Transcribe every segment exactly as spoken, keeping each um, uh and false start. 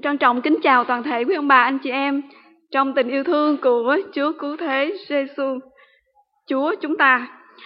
Trân trọng kính chào toàn thể quý ông bà, anh chị em trong tình yêu thương của Chúa Cứu Thế Giêsu, Chúa chúng ta.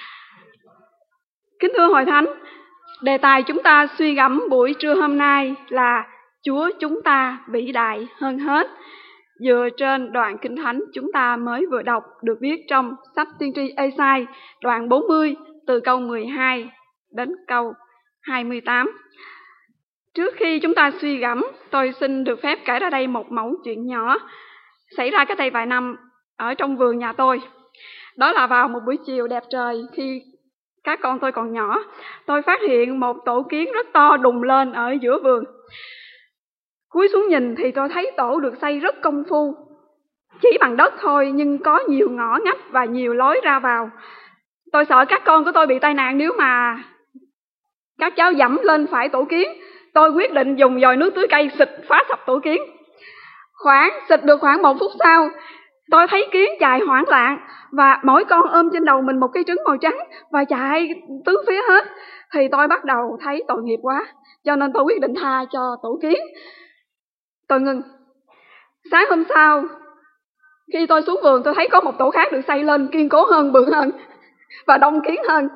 Kính thưa hội thánh, đề tài chúng ta suy gẫm buổi trưa hôm nay là Chúa chúng ta vĩ đại hơn hết, dựa trên đoạn Kinh Thánh chúng ta mới vừa đọc được viết trong sách tiên tri Ê-sai đoạn bốn mươi từ câu mười hai đến câu hai mươi tám. Trước khi chúng ta suy gẫm, tôi xin được phép kể ra đây một mẩu chuyện nhỏ xảy ra cách đây vài năm ở trong vườn nhà tôi. Đó là vào một buổi chiều đẹp trời, khi các con tôi còn nhỏ, tôi phát hiện một tổ kiến rất to đùng lên ở giữa vườn. Cúi xuống nhìn thì tôi thấy tổ được xây rất công phu, chỉ bằng đất thôi nhưng có nhiều ngõ ngách và nhiều lối ra vào. Tôi sợ các con của tôi bị tai nạn nếu mà các cháu dẫm lên phải tổ kiến. Tôi quyết định dùng vòi nước tưới cây xịt phá sập tổ kiến. Khoảng xịt được khoảng một phút sau, tôi thấy kiến chạy hoảng loạn và mỗi con ôm trên đầu mình một cái trứng màu trắng và chạy tứ phía hết. Thì tôi bắt đầu thấy tội nghiệp quá, cho nên tôi quyết định tha cho tổ kiến. Tôi ngừng. Sáng hôm sau, khi tôi xuống vườn, tôi thấy có một tổ khác được xây lên kiên cố hơn, bự hơn và đông kiến hơn.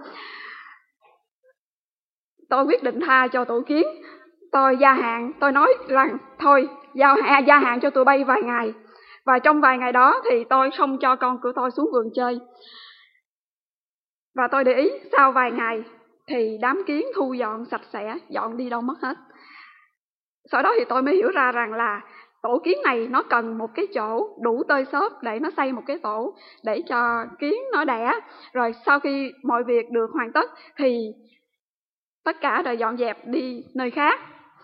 Tôi quyết định tha cho tổ kiến. Tôi gia hạn, tôi nói rằng thôi, giao gia hạn cho tụi bay vài ngày. Và trong vài ngày đó thì tôi không cho con của tôi xuống vườn chơi. Và tôi để ý sau vài ngày thì đám kiến thu dọn sạch sẽ, dọn đi đâu mất hết. Sau đó thì tôi mới hiểu ra rằng là tổ kiến này nó cần một cái chỗ đủ tơi xốp để nó xây một cái tổ để cho kiến nó đẻ. Rồi sau khi mọi việc được hoàn tất thì tất cả đều dọn dẹp đi nơi khác.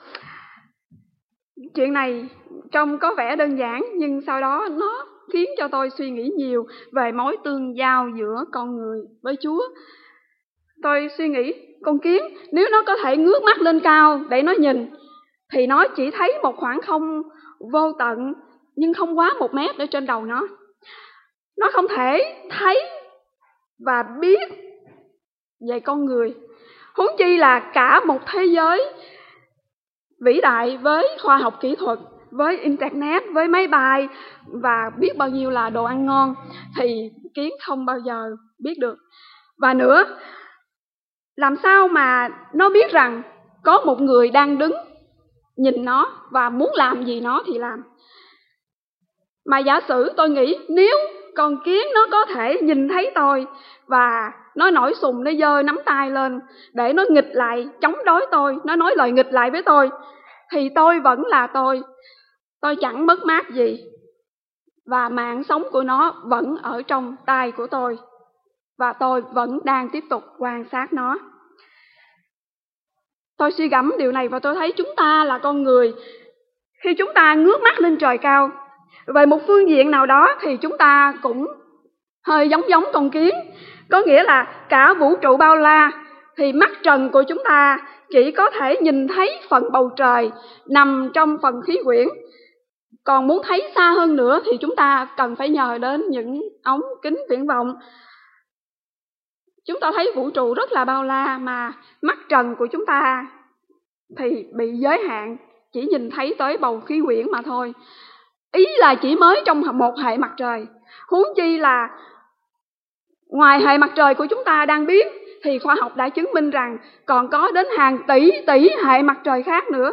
Chuyện này trông có vẻ đơn giản, nhưng sau đó nó khiến cho tôi suy nghĩ nhiều về mối tương giao giữa con người với Chúa. Tôi suy nghĩ con kiến, nếu nó có thể ngước mắt lên cao để nó nhìn, thì nó chỉ thấy một khoảng không vô tận, nhưng không quá một mét ở trên đầu nó. Nó không thể thấy và biết về con người, huống chi là cả một thế giới vĩ đại với khoa học kỹ thuật, với internet, với máy bay và biết bao nhiêu là đồ ăn ngon, thì kiến không bao giờ biết được. Và nữa, làm sao mà nó biết rằng có một người đang đứng nhìn nó và muốn làm gì nó thì làm. Mà giả sử tôi nghĩ nếu con kiến nó có thể nhìn thấy tôi và nó nổi sùng, nó giơ nắm tay lên để nó nghịch lại, chống đối tôi, nó nói lời nghịch lại với tôi, thì tôi vẫn là tôi. Tôi chẳng mất mát gì. Và mạng sống của nó vẫn ở trong tay của tôi. Và tôi vẫn đang tiếp tục quan sát nó. Tôi suy gẫm điều này và tôi thấy chúng ta là con người. Khi chúng ta ngước mắt lên trời cao, về một phương diện nào đó thì chúng ta cũng hơi giống giống con kiến. Có nghĩa là cả vũ trụ bao la thì mắt trần của chúng ta chỉ có thể nhìn thấy phần bầu trời nằm trong phần khí quyển. Còn muốn thấy xa hơn nữa thì chúng ta cần phải nhờ đến những ống kính viễn vọng. Chúng ta thấy vũ trụ rất là bao la mà mắt trần của chúng ta thì bị giới hạn, chỉ nhìn thấy tới bầu khí quyển mà thôi. Ý là chỉ mới trong một hệ mặt trời. Huống chi là ngoài hệ mặt trời của chúng ta đang biết thì khoa học đã chứng minh rằng còn có đến hàng tỷ tỷ hệ mặt trời khác nữa.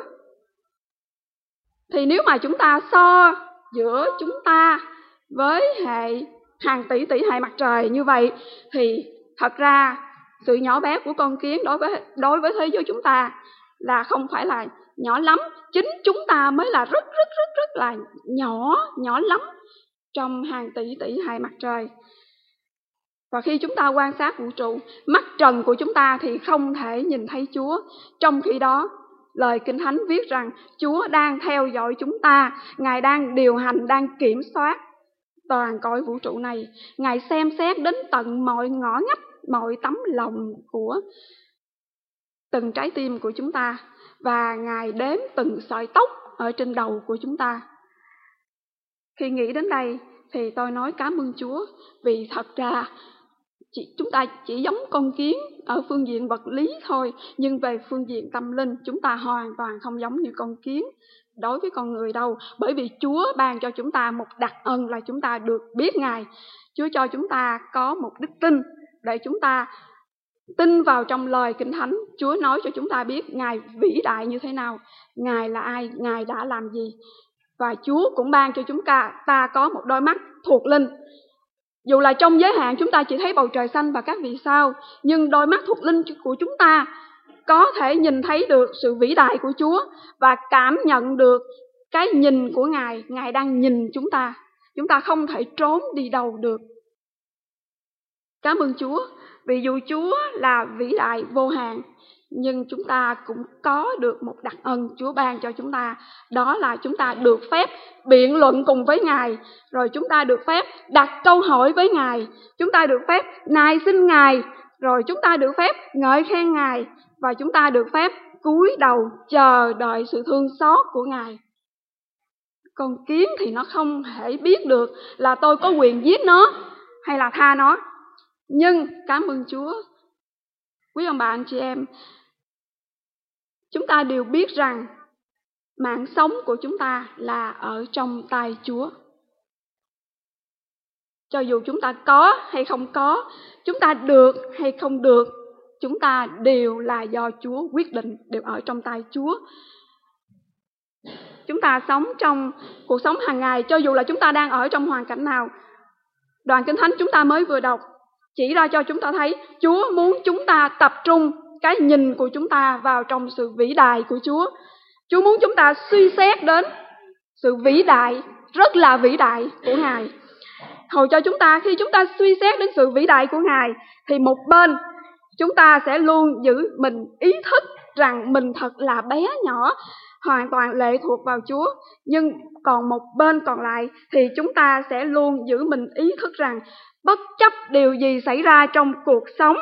Thì nếu mà chúng ta so giữa chúng ta với hệ hàng tỷ tỷ hệ mặt trời như vậy thì thật ra sự nhỏ bé của con kiến đối với đối với thế giới chúng ta là không phải là nhỏ lắm. Chính chúng ta mới là rất rất rất rất là nhỏ, nhỏ lắm trong hàng tỷ tỷ hệ mặt trời. Và khi chúng ta quan sát vũ trụ, mắt trần của chúng ta thì không thể nhìn thấy Chúa. Trong khi đó, lời Kinh Thánh viết rằng Chúa đang theo dõi chúng ta, Ngài đang điều hành, đang kiểm soát toàn cõi vũ trụ này. Ngài xem xét đến tận mọi ngõ ngách, mọi tấm lòng của từng trái tim của chúng ta, và Ngài đếm từng sợi tóc ở trên đầu của chúng ta. Khi nghĩ đến đây thì tôi nói cảm ơn Chúa, vì thật ra Chỉ, chúng ta chỉ giống con kiến ở phương diện vật lý thôi, nhưng về phương diện tâm linh chúng ta hoàn toàn không giống như con kiến. đối với con người đâu, bởi vì Chúa ban cho chúng ta một đặc ân là chúng ta được biết Ngài. Chúa cho chúng ta có một đức tin để chúng ta tin vào trong lời Kinh Thánh. Chúa nói cho chúng ta biết Ngài vĩ đại như thế nào, Ngài là ai, Ngài đã làm gì. Và Chúa cũng ban cho chúng ta, ta có một đôi mắt thuộc linh. Dù là trong giới hạn chúng ta chỉ thấy bầu trời xanh và các vì sao, nhưng đôi mắt thuộc linh của chúng ta có thể nhìn thấy được sự vĩ đại của Chúa và cảm nhận được cái nhìn của Ngài. Ngài đang nhìn chúng ta, chúng ta không thể trốn đi đâu được. Cảm ơn Chúa, vì dù Chúa là vĩ đại vô hạn, nhưng chúng ta cũng có được một đặc ân Chúa ban cho chúng ta. Đó là chúng ta được phép biện luận cùng với Ngài, rồi chúng ta được phép đặt câu hỏi với Ngài, chúng ta được phép nài xin Ngài, rồi chúng ta được phép ngợi khen Ngài, và chúng ta được phép cúi đầu chờ đợi sự thương xót của Ngài. Con kiến thì nó không thể biết được là tôi có quyền giết nó hay là tha nó. Nhưng cảm ơn Chúa, quý ông bà anh chị em, chúng ta đều biết rằng mạng sống của chúng ta là ở trong tay Chúa. Cho dù chúng ta có hay không có, chúng ta được hay không được, chúng ta đều là do Chúa quyết định, đều ở trong tay Chúa. Chúng ta sống trong cuộc sống hàng ngày, cho dù là chúng ta đang ở trong hoàn cảnh nào. Đoạn Kinh Thánh chúng ta mới vừa đọc chỉ ra cho chúng ta thấy Chúa muốn chúng ta tập trung cái nhìn của chúng ta vào trong sự vĩ đại của Chúa. Chúa muốn chúng ta suy xét đến sự vĩ đại, rất là vĩ đại của Ngài. Hầu cho chúng ta, khi chúng ta suy xét đến sự vĩ đại của Ngài, thì một bên chúng ta sẽ luôn giữ mình ý thức rằng mình thật là bé nhỏ, hoàn toàn lệ thuộc vào Chúa. Nhưng còn một bên còn lại thì chúng ta sẽ luôn giữ mình ý thức rằng bất chấp điều gì xảy ra trong cuộc sống,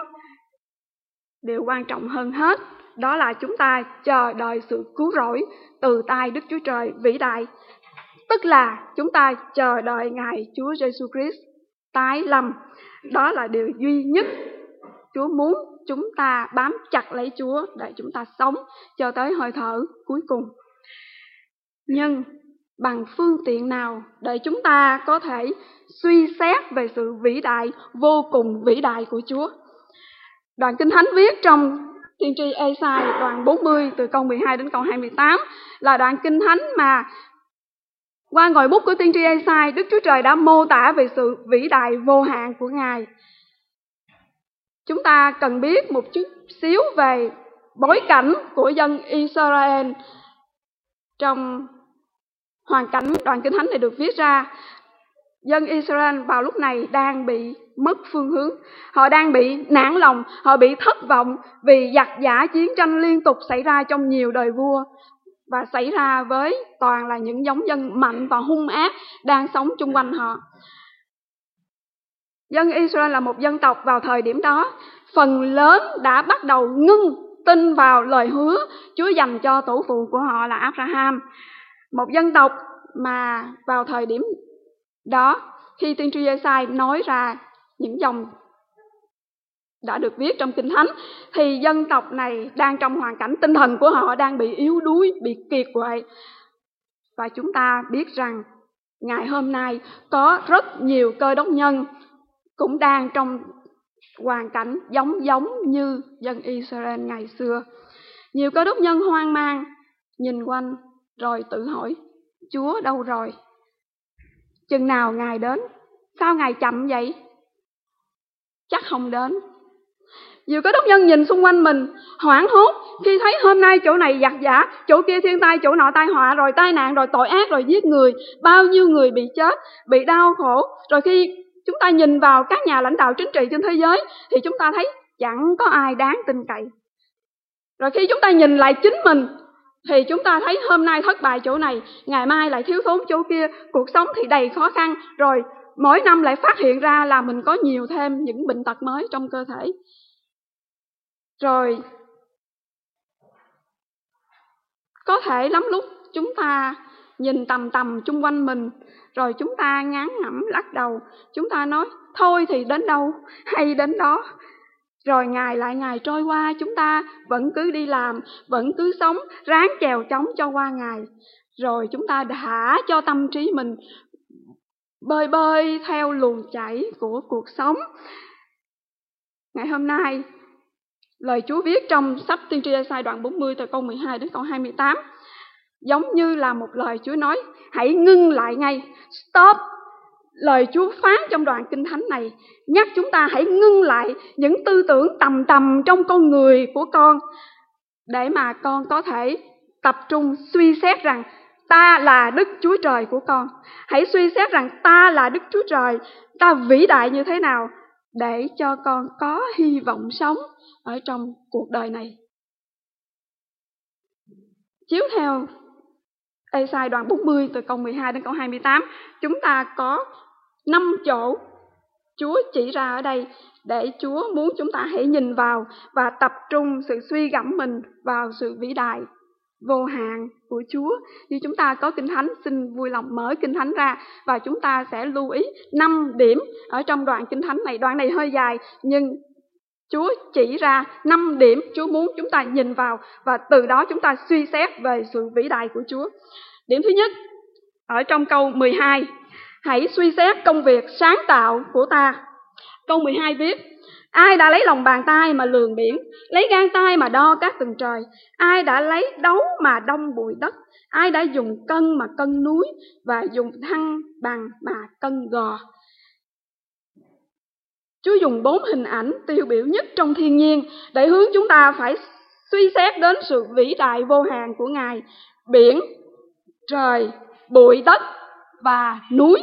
điều quan trọng hơn hết đó là chúng ta chờ đợi sự cứu rỗi từ tay Đức Chúa Trời vĩ đại. Tức là chúng ta chờ đợi Ngài Chúa Giêsu Christ tái lâm. Đó là điều duy nhất Chúa muốn chúng ta bám chặt lấy Chúa để chúng ta sống cho tới hơi thở cuối cùng. Nhưng bằng phương tiện nào để chúng ta có thể suy xét về sự vĩ đại, vô cùng vĩ đại của Chúa? Đoạn Kinh Thánh viết trong tiên tri Ê-sai đoạn bốn mươi từ câu mười hai đến câu hai mươi tám là đoạn Kinh Thánh mà qua ngòi bút của tiên tri Ê-sai, Đức Chúa Trời đã mô tả về sự vĩ đại vô hạn của Ngài. Chúng ta cần biết một chút xíu về bối cảnh của dân Israel trong hoàn cảnh đoạn Kinh Thánh này được viết ra. Dân Israel vào lúc này đang bị mất phương hướng, họ đang bị nản lòng, họ bị thất vọng vì giặc giã chiến tranh liên tục xảy ra trong nhiều đời vua và xảy ra với toàn là những giống dân mạnh và hung ác đang sống chung quanh họ. Dân Israel là một dân tộc vào thời điểm đó phần lớn đã bắt đầu ngưng tin vào lời hứa Chúa dành cho tổ phụ của họ là Abraham. Một dân tộc mà vào thời điểm đó, khi tiên tri Ê-sai nói ra những dòng đã được viết trong Kinh Thánh, thì dân tộc này đang trong hoàn cảnh tinh thần của họ đang bị yếu đuối, bị kiệt quệ. Và chúng ta biết rằng ngày hôm nay có rất nhiều cơ đốc nhân cũng đang trong hoàn cảnh giống giống như dân Israel ngày xưa. Nhiều cơ đốc nhân hoang mang, nhìn quanh rồi tự hỏi, Chúa đâu rồi? Chừng nào Ngài đến? Sao Ngài chậm vậy? Chắc không đến. Nhiều cơ đốc nhân nhìn xung quanh mình hoảng hốt khi thấy hôm nay chỗ này giặc giã, chỗ kia thiên tai, chỗ nọ tai họa, rồi tai nạn, rồi tội ác, rồi giết người, bao nhiêu người bị chết, bị đau khổ. Rồi khi chúng ta nhìn vào các nhà lãnh đạo chính trị trên thế giới thì chúng ta thấy chẳng có ai đáng tin cậy. Rồi khi chúng ta nhìn lại chính mình thì chúng ta thấy hôm nay thất bại chỗ này, ngày mai lại thiếu thốn chỗ kia, cuộc sống thì đầy khó khăn, rồi mỗi năm lại phát hiện ra là mình có nhiều thêm những bệnh tật mới trong cơ thể. Rồi có thể lắm lúc chúng ta nhìn tầm tầm chung quanh mình, rồi chúng ta ngán ngẩm lắc đầu, chúng ta nói thôi thì đến đâu hay đến đó. Rồi ngày lại ngày trôi qua, chúng ta vẫn cứ đi làm, vẫn cứ sống, ráng chèo chống cho qua ngày. rồi chúng ta đã cho tâm trí mình bơi bơi theo luồng chảy của cuộc sống. Ngày hôm nay, lời Chúa viết trong sách Tiên tri Ê-sai đoạn bốn mươi từ câu mười hai đến câu hai mươi tám giống như là một lời Chúa nói, hãy ngưng lại ngay, stop. Lời Chúa phán trong đoạn kinh thánh này nhắc chúng ta hãy ngưng lại những tư tưởng tầm tầm trong con người của con, để mà con có thể tập trung suy xét rằng ta là Đức Chúa Trời của con. Hãy suy xét rằng ta là Đức Chúa Trời, ta vĩ đại như thế nào, để cho con có hy vọng sống ở trong cuộc đời này. Chiếu theo Ê-sai đoạn bốn mươi từ câu mười hai đến câu hai mươi tám, chúng ta có năm chỗ Chúa chỉ ra ở đây để Chúa muốn chúng ta hãy nhìn vào và tập trung sự suy gẫm mình vào sự vĩ đại vô hạn của Chúa. Như chúng ta có Kinh Thánh, xin vui lòng mở Kinh Thánh ra và chúng ta sẽ lưu ý năm điểm ở trong đoạn Kinh Thánh này. Đoạn này hơi dài nhưng Chúa chỉ ra năm điểm Chúa muốn chúng ta nhìn vào và từ đó chúng ta suy xét về sự vĩ đại của Chúa. Điểm thứ nhất, ở trong câu mười hai, hãy suy xét công việc sáng tạo của ta. Câu mười hai viết, ai đã lấy lòng bàn tay mà lường biển, lấy gang tay mà đo các tầng trời, ai đã lấy đấu mà đong bụi đất, ai đã dùng cân mà cân núi và dùng thăng bằng mà cân gò. Chúa dùng bốn hình ảnh tiêu biểu nhất trong thiên nhiên để hướng chúng ta phải suy xét đến sự vĩ đại vô hạn của Ngài: biển, trời, bụi đất và núi.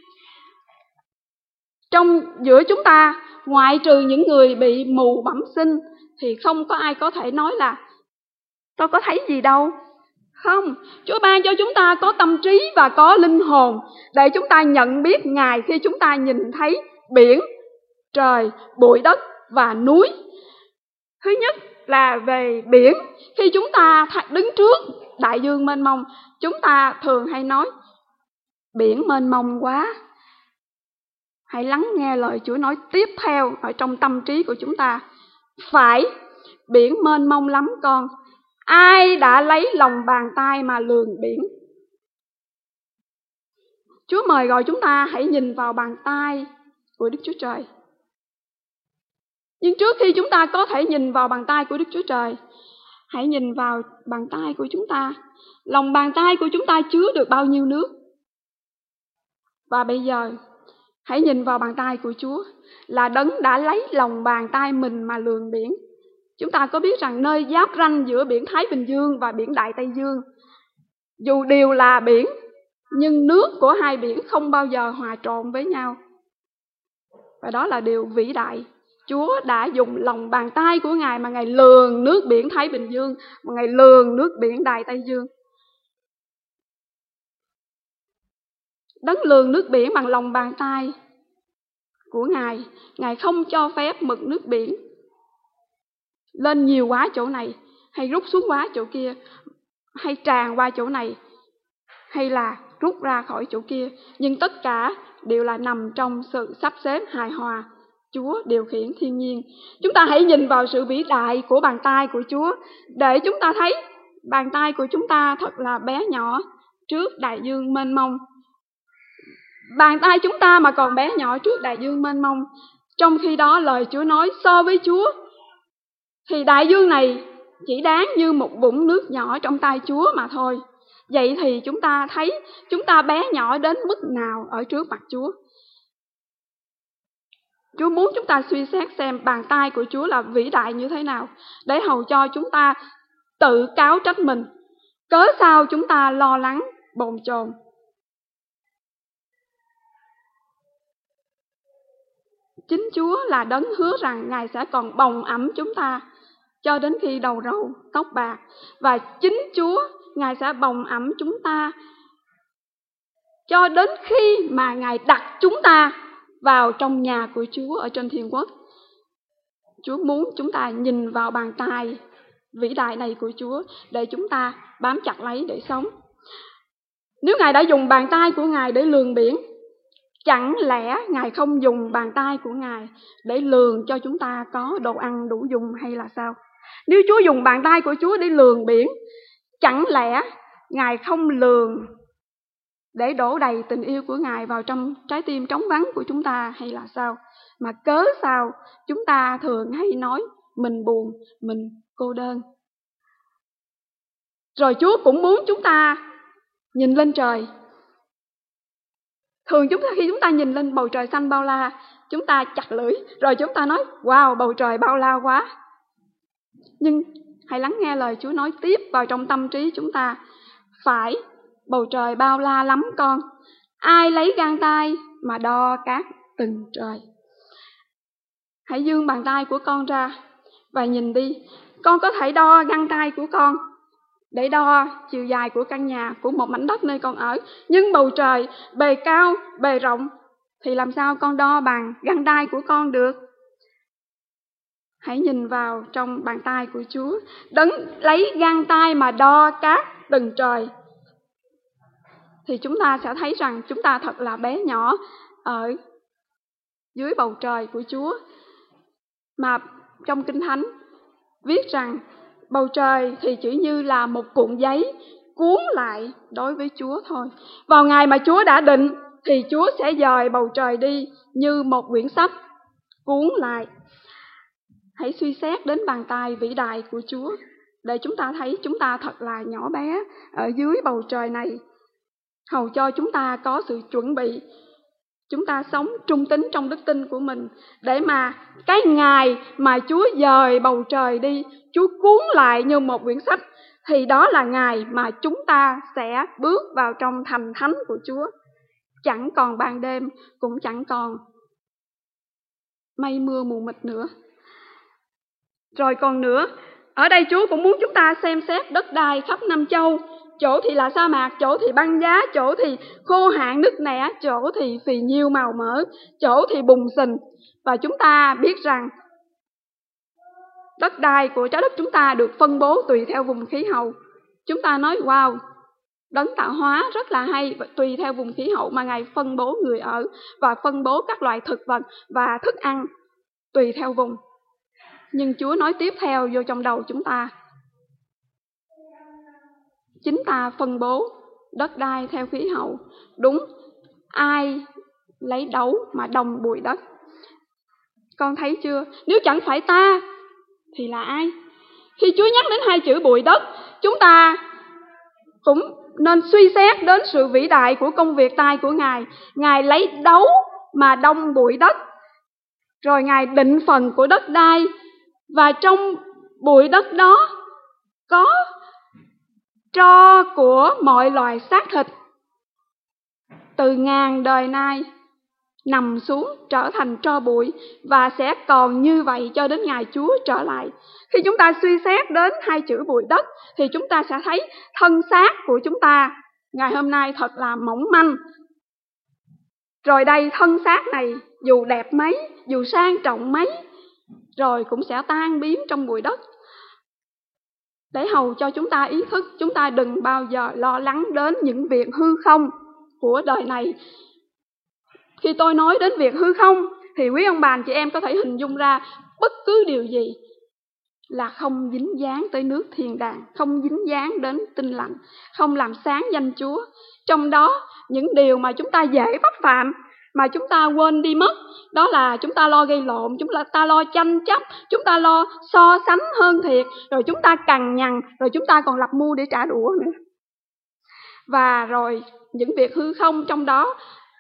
Trong giữa chúng ta, ngoại trừ những người bị mù bẩm sinh, thì không có ai có thể nói là tôi có thấy gì đâu. Không, Chúa ban cho chúng ta có tâm trí và có linh hồn để chúng ta nhận biết Ngài khi chúng ta nhìn thấy biển, trời, bụi đất và núi. Thứ nhất là về biển. Khi chúng ta đứng trước đại dương mênh mông, chúng ta thường hay nói biển mênh mông quá. Hãy lắng nghe lời Chúa nói tiếp theo ở trong tâm trí của chúng ta. Phải, biển mênh mông lắm con. Ai đã lấy lòng bàn tay mà lường biển? Chúa mời gọi chúng ta hãy nhìn vào bàn tay của Đức Chúa Trời. Nhưng trước khi chúng ta có thể nhìn vào bàn tay của Đức Chúa Trời, hãy nhìn vào bàn tay của chúng ta. Lòng bàn tay của chúng ta chứa được bao nhiêu nước? Và bây giờ, hãy nhìn vào bàn tay của Chúa, là Đấng đã lấy lòng bàn tay mình mà lường biển. Chúng ta có biết rằng nơi giáp ranh giữa biển Thái Bình Dương và biển Đại Tây Dương, dù đều là biển, nhưng nước của hai biển không bao giờ hòa trộn với nhau. Và đó là điều vĩ đại. Chúa đã dùng lòng bàn tay của Ngài mà Ngài lường nước biển Thái Bình Dương, mà Ngài lường nước biển Đại Tây Dương. Đấng lường nước biển bằng lòng bàn tay của Ngài, Ngài không cho phép mực nước biển lên nhiều quá chỗ này, hay rút xuống quá chỗ kia, hay tràn qua chỗ này, hay là rút ra khỏi chỗ kia. Nhưng tất cả đều là nằm trong sự sắp xếp hài hòa. Chúa điều khiển thiên nhiên. Chúng ta hãy nhìn vào sự vĩ đại của bàn tay của Chúa để chúng ta thấy bàn tay của chúng ta thật là bé nhỏ trước đại dương mênh mông. Bàn tay chúng ta mà còn bé nhỏ trước đại dương mênh mông. Trong khi đó lời Chúa nói so với Chúa thì đại dương này chỉ đáng như một vũng nước nhỏ trong tay Chúa mà thôi. Vậy thì chúng ta thấy chúng ta bé nhỏ đến mức nào ở trước mặt Chúa. Chúa muốn chúng ta suy xét xem bàn tay của Chúa là vĩ đại như thế nào, để hầu cho chúng ta tự cáo trách mình. Cớ sao chúng ta lo lắng, bồn chồn? Chính Chúa là Đấng hứa rằng Ngài sẽ còn bồng ẵm chúng ta cho đến khi đầu râu tóc bạc. Và chính Chúa, Ngài sẽ bồng ẵm chúng ta cho đến khi mà Ngài đặt chúng ta vào trong nhà của Chúa ở trên thiên quốc. Chúa muốn chúng ta nhìn vào bàn tay vĩ đại này của Chúa để chúng ta bám chặt lấy để sống. Nếu Ngài đã dùng bàn tay của Ngài để lường biển, chẳng lẽ Ngài không dùng bàn tay của Ngài để lường cho chúng ta có đồ ăn đủ dùng hay là sao? Nếu Chúa dùng bàn tay của Chúa để lường biển, chẳng lẽ Ngài không lường để đổ đầy tình yêu của Ngài vào trong trái tim trống vắng của chúng ta hay là sao? Mà cớ sao chúng ta thường hay nói mình buồn, mình cô đơn. Rồi Chúa cũng muốn chúng ta nhìn lên trời. Thường chúng ta khi chúng ta nhìn lên bầu trời xanh bao la, chúng ta chặt lưỡi, rồi chúng ta nói wow, bầu trời bao la quá. Nhưng hãy lắng nghe lời Chúa nói tiếp vào trong tâm trí chúng ta. Phải, bầu trời bao la lắm con. Ai lấy gang tay mà đo các tầng trời? Hãy giương bàn tay của con ra và nhìn đi. Con có thể đo gang tay của con để đo chiều dài của căn nhà, của một mảnh đất nơi con ở. Nhưng bầu trời, bề cao, bề rộng thì làm sao con đo bằng gang tay của con được? Hãy nhìn vào trong bàn tay của Chúa. Đấng lấy gang tay mà đo các tầng trời, thì chúng ta sẽ thấy rằng chúng ta thật là bé nhỏ ở dưới bầu trời của Chúa. Mà trong Kinh Thánh viết rằng bầu trời thì chỉ như là một cuộn giấy cuốn lại đối với Chúa thôi. Vào ngày mà Chúa đã định thì Chúa sẽ dời bầu trời đi như một quyển sách cuốn lại. Hãy suy xét đến bàn tay vĩ đại của Chúa để chúng ta thấy chúng ta thật là nhỏ bé ở dưới bầu trời này, hầu cho chúng ta có sự chuẩn bị. Chúng ta sống trung tín trong đức tin của mình để mà cái ngày mà Chúa dời bầu trời đi, Chúa cuốn lại như một quyển sách, thì đó là ngày mà chúng ta sẽ bước vào trong thành thánh của Chúa. Chẳng còn ban đêm, cũng chẳng còn mây mưa mù mịt nữa. Rồi còn nữa, ở đây Chúa cũng muốn chúng ta xem xét đất đai khắp năm châu. Chỗ thì là sa mạc, chỗ thì băng giá, chỗ thì khô hạn nứt nẻ, chỗ thì phì nhiêu màu mỡ, chỗ thì bùn xình. Và chúng ta biết rằng đất đai của trái đất chúng ta được phân bố tùy theo vùng khí hậu. Chúng ta nói wow, đấng tạo hóa rất là hay, tùy theo vùng khí hậu mà Ngài phân bố người ở và phân bố các loại thực vật và thức ăn tùy theo vùng. Nhưng Chúa nói tiếp theo vô trong đầu chúng ta, chính ta phân bố đất đai theo khí hậu. Đúng, ai lấy đấu mà đồng bụi đất? Con thấy chưa? Nếu chẳng phải ta thì là ai? Khi Chúa nhắc đến hai chữ bụi đất, chúng ta cũng nên suy xét đến sự vĩ đại của công việc tay của Ngài. Ngài lấy đấu mà đong bụi đất, rồi Ngài định phần của đất đai, và trong bụi đất đó có tro của mọi loài xác thịt từ ngàn đời nay nằm xuống trở thành tro bụi, và sẽ còn như vậy cho đến ngày Chúa trở lại. Khi chúng ta suy xét đến hai chữ bụi đất thì chúng ta sẽ thấy thân xác của chúng ta ngày hôm nay thật là mỏng manh. Rồi đây, thân xác này dù đẹp mấy, dù sang trọng mấy, rồi cũng sẽ tan biến trong bụi đất. Để hầu cho chúng ta ý thức, chúng ta đừng bao giờ lo lắng đến những việc hư không của đời này. Khi tôi nói đến việc hư không thì quý ông bà anh chị em có thể hình dung ra bất cứ điều gì là không dính dáng tới nước thiên đàng, không dính dáng đến tinh lành, không làm sáng danh Chúa. Trong đó những điều mà chúng ta dễ mắc phạm, mà chúng ta quên đi mất, đó là chúng ta lo gây lộn, chúng ta lo tranh chấp, chúng ta lo so sánh hơn thiệt, rồi chúng ta cằn nhằn, rồi chúng ta còn lập mưu để trả đũa nữa. Và rồi những việc hư không trong đó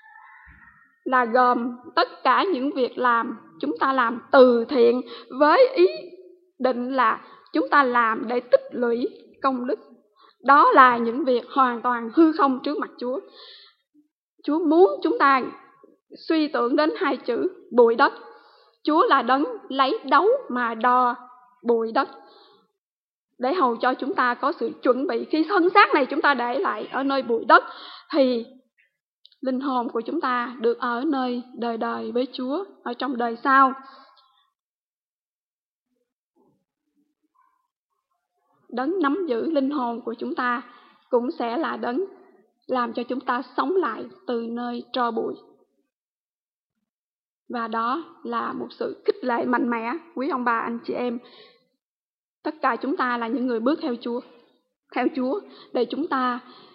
là gồm tất cả những việc làm chúng ta làm từ thiện với ý định là chúng ta làm để tích lũy công đức. Đó là những việc hoàn toàn hư không trước mặt Chúa. Chúa muốn chúng ta suy tưởng đến hai chữ bụi đất. Chúa là đấng lấy đấu mà đo bụi đất, để hầu cho chúng ta có sự chuẩn bị. Khi thân xác này chúng ta để lại ở nơi bụi đất thì linh hồn của chúng ta được ở nơi đời đời với Chúa, ở trong đời sau. Đấng nắm giữ linh hồn của chúng ta cũng sẽ là đấng làm cho chúng ta sống lại từ nơi tro bụi. Và đó là một sự khích lệ mạnh mẽ, quý ông bà anh chị em. Tất cả chúng ta là những người bước theo Chúa. theo Chúa để chúng ta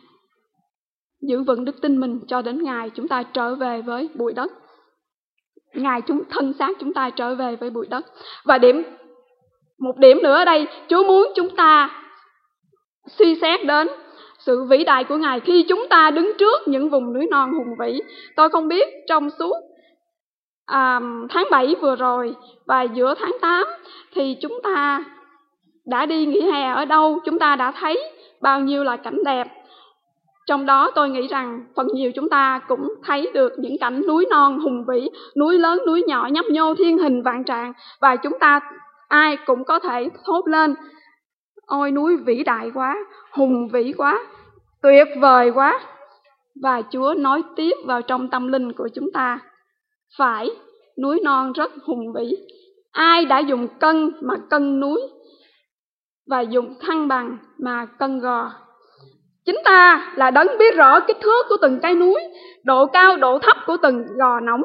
giữ vững đức tin mình cho đến ngày chúng ta trở về với bụi đất. Ngày chúng thân xác chúng ta trở về với bụi đất. Và điểm một điểm nữa ở đây, Chúa muốn chúng ta suy xét đến sự vĩ đại của Ngài khi chúng ta đứng trước những vùng núi non hùng vĩ. Tôi không biết trong suốt à, tháng bảy vừa rồi và giữa tháng tám thì chúng ta đã đi nghỉ hè ở đâu, chúng ta đã thấy bao nhiêu là cảnh đẹp. Trong đó tôi nghĩ rằng phần nhiều chúng ta cũng thấy được những cảnh núi non hùng vĩ, núi lớn núi nhỏ nhấp nhô thiên hình vạn trạng, và chúng ta ai cũng có thể thốt lên: ôi núi vĩ đại quá, hùng vĩ quá, tuyệt vời quá. Và Chúa nói tiếp vào trong tâm linh của chúng ta: phải, núi non rất hùng vĩ. Ai đã dùng cân mà cân núi và dùng thăng bằng mà cân gò? Chính ta là đấng biết rõ kích thước của từng cái núi, độ cao độ thấp của từng gò nóng.